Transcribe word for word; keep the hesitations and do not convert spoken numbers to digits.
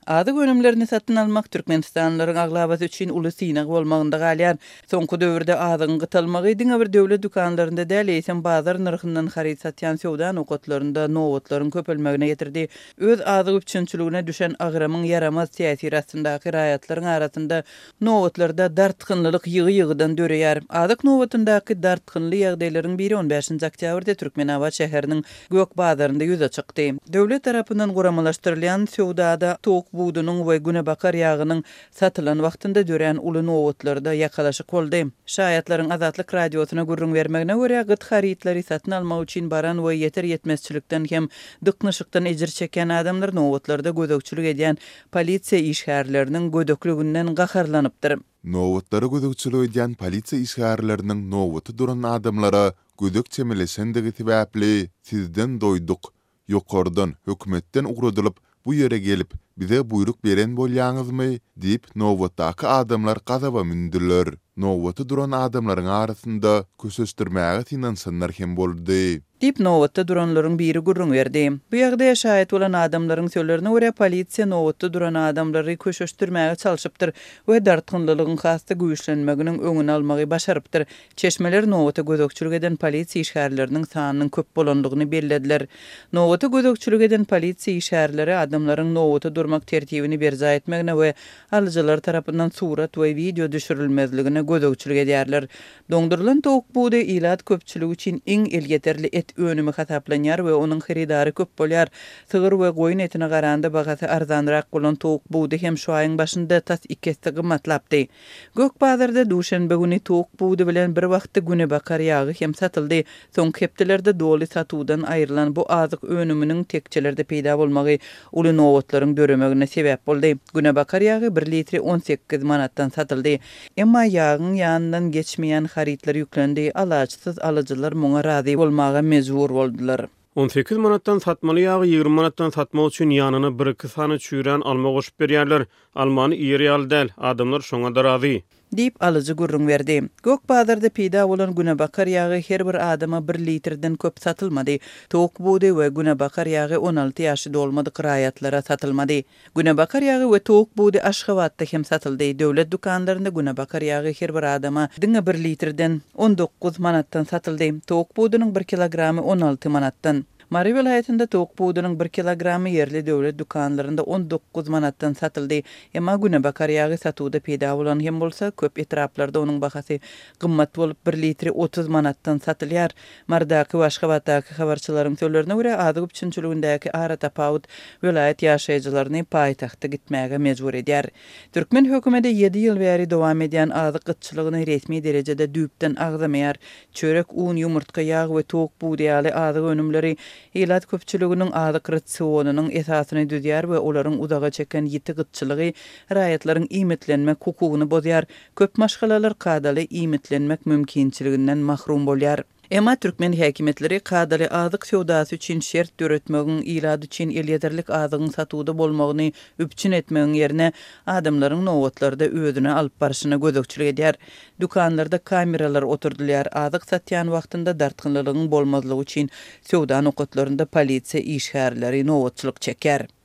Adyk önümlerini satyn almak Türkmenistanlylaryň aglabaty üçin uly synagy bolmagynda galýar. Soňky döwürde adygyny gytalmagy diňe bir döwlet dukanlarynda däl eýsem bazar narhyndan haryt satýan sowda nokatlarynda nowatlaryň köpelmegine getirdi. Öz adyk üçinçiligine düşen agramyň yaramaz täsiri astyndaky raýatlaryň arasynda nowatlarda dartgynlylyk ýygy-ýygydan döreýär. Adyk nowatyndaky dartgynly ýagdaýlaryň biri on beşinji oktýabrda Türkmenabad şäheriniň Gök bazarynda ýüze çykdy. Döwlet tarapyndan guramalaşdyrylýan sowdada tok buğdunyň we günebakar ýagynyň satylan wagtynda dören uly nowatlarda ýakalaşyk boldy. Şaýatlaryň Azatlyk radiosyna gurrun bermegine görä gyt harytlary satyn almak üçin baran we ýeter ýetmezçilikden hem dyknyşykdan ejir çeken adamlar nowatlarda gödökçülük edýän polisiýa işgärleriniň gödöklüginden gaharlanypdyr. Nowatlara gödökçülük edýän polisiýa işgärleriniň nowaty duran adamlara gödök çemilesendigi sebäpli sizden doýduk. Ýokardan hökümetden ugradylyp bu ýere gelip bize buyruk beren bolýaňyzmy diýip nowatdaky adamlar gazaba mindiler. Nowaty duran adamlaryň arasynda kösestirmäge tinansanlar hem boldy. Dip nowatda duranlaryň biri gurrun berdi. Bu ýagdaýa şahyt bolan adamlaryň söýlerine görä polisiýa nowatda duran adamlary köşeşdirmäge çalyşypdyr we dartgynlylygyň hasty güýçlenmeginiň öňüni almagy başarypdyr. Çeşmeler nowata gödökçülük eden polisiýa işgärleriniň sanynyň köp bolandygyny bellädiler. Nowata gödökçülük eden polisiýa işgärleri adamlaryň nowata durmak tertibini berza etmegine we alyjylar tarapyndan surat we video düşürilmezligine gödökçülük edýärler. Doňdurulan tok buğdy ilat köpçüligi üçin iň elgeterli et önümi hasaplanýar we onuň haridary köp bolýar. Sygyr we goýun etine garanda bagasy arzanrak bolan tok buğdy hem şu aýyň başynda tas ikisi gymmatlapdy. Gök bazarda duşanbe güni tok buğdy bilen bir wagtda günebakar ýagy hem satyldy. Soňky hepdelerde doly satuwdan aýrylan bu azyk önüminiň tekçelerde peýda bolmagy uly nowatlaryň döremegine sebäp boldy. Günebakar ýagy bir litri on sekiz manatdan satyldy. Emma ýagyň ýanyndan geçmeýän harytlar ýüklendi. Alaçsyz alyjylar muňa razy bolmagy mezbur boldular. on sekiz manatdan satmaly ýagy ýygrimi manatdan satmak üçin ýanyny bir iki sany çüýren alma goşup berýärler. Almany ýeri ýal däl, adamlar şoňa da razy diýip alyjy gurrun berdi. Gök bazarda peýda bolan günebakar ýagy her bir adama bir litrden köp satylmady. Tok buğdy we günebakar ýagy on alty ýaşy dolmadyk raýatlara satylmady. Günebakar ýagy we tok buğdy Aşgabatda hem satyldy. Döwlet dukanlarynda günebakar ýagy her bir adama diňe bir litrden on dokuz manatdan satyldy. Tok buğdynyň bir kilogramy on alty manatdan. Mary vilayetinde tok buğdynyň bir kilogramy yerli döwlet dukanlarynda on dokuz manatdan satyldy. Emma günebakar ýagy satuwda peýda bolan hem bolsa köp etraplarda onuň bahasy gymmat bolup bir litri otuz manatdan satylýar. Mardaky Aşgabatdaky habarçylaryň söýlerine görä adyk üçinçiligindäki ara tapawut vilayet ýaşaýjylaryny paýtagta gitmäge mejbur edýär. Türkmen hökümeti ýedi ýyl bäri dowam edýän adyk gytçylygyny resmi derejede düýpden agzamaýar. Çörek, un, ýumurtka ýagy we tok buğdy adyk önümleri ilat köpçüliginiň adyk ratsionynyň esasyny düzýär we olaryň uzaga çeken ýiti gytçylygy raýatlaryň iýmitlenmek hukugyny bozýar. Köp maşgalalar kadaly iýmitlenmek mümkinçiliginden mahrum bolýar. Emma Türkmen häkimetleri kadaly adyk sowdasy üçin şert döretmegiň ilady üçin elýeterlik adygyň satuwda bolmagyny üpçün etmegiň ýerine adamlaryň nowatlarda özüne alyp barşyna gödökçülük edýär. Dukanlarda kameralar oturdylýar. Adyk satýan wagtynda dartgynlylygyň bolmazlygy üçin sowda nokatlarynda polisiýa işgärleri nowatçylyk çeker.